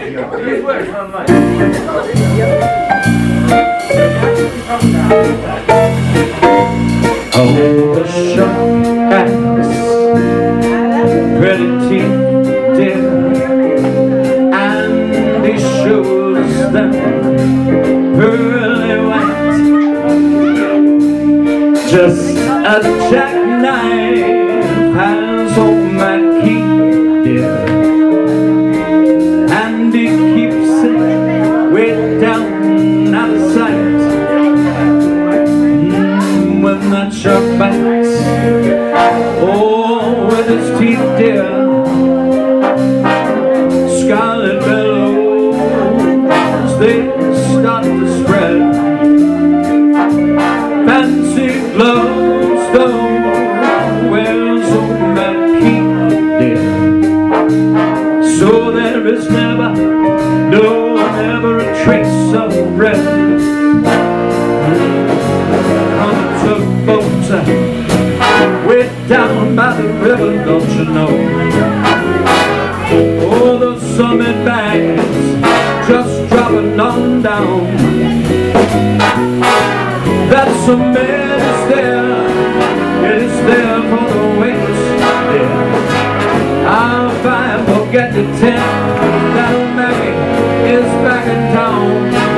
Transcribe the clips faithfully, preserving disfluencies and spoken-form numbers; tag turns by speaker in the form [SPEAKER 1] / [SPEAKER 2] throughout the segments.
[SPEAKER 1] Oh, the sharp eyes, pretty teeth, dear, and he shows them pearly white, just a jackknife has on my key, dear, and he keeps it way down out of sight. Mm, when that shark bites, oh, with his teeth, dear, scarlet billows, they start to spread. Fancy gloves, though, wears on that key, dear. So there is never, no, never a trace of red on the tugboat way down by the river, don't you know? Oh, the summit bags just dropping on down. That cement is there, it is there for the weight, dear. I'll buy forget the tent, that old Maggie is back in town.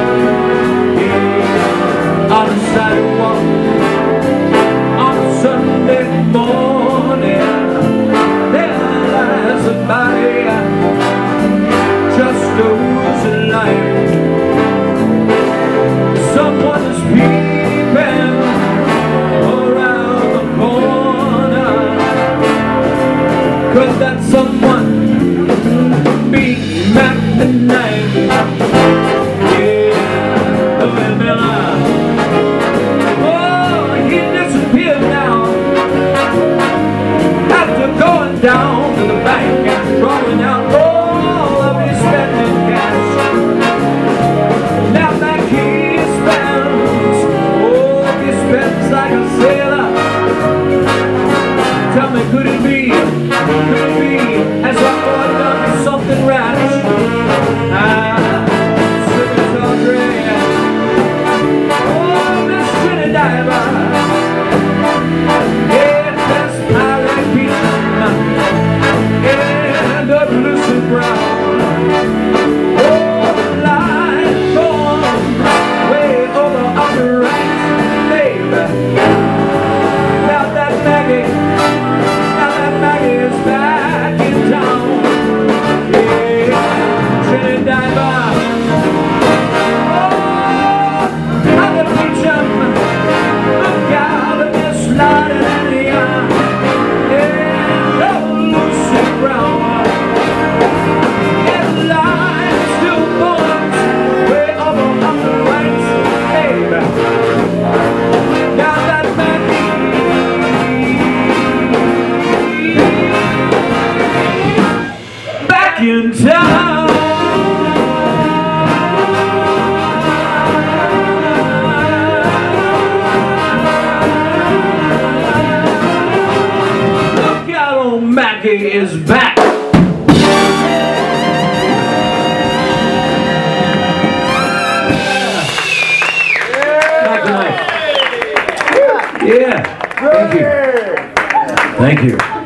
[SPEAKER 1] Here on the sidewalk on Sunday morning, there lies a body just losing life. Someone is peeping around the corner. Could that someone be Mac the Knife? Yeah, Louis Miller. Oh, he disappeared now after going down to the bank and drawing out all of his spending cash. Now back he spends, oh, he spends like a sailor. Tell me, could it be, could it be, has our boy done something rash? Ah, sipping Tawdry, oh, Miss Trinity Diver, yeah, that's pirate beaching, and up loose and brown. In town, look out, old Mackie is back. Yeah, thank you. Thank you.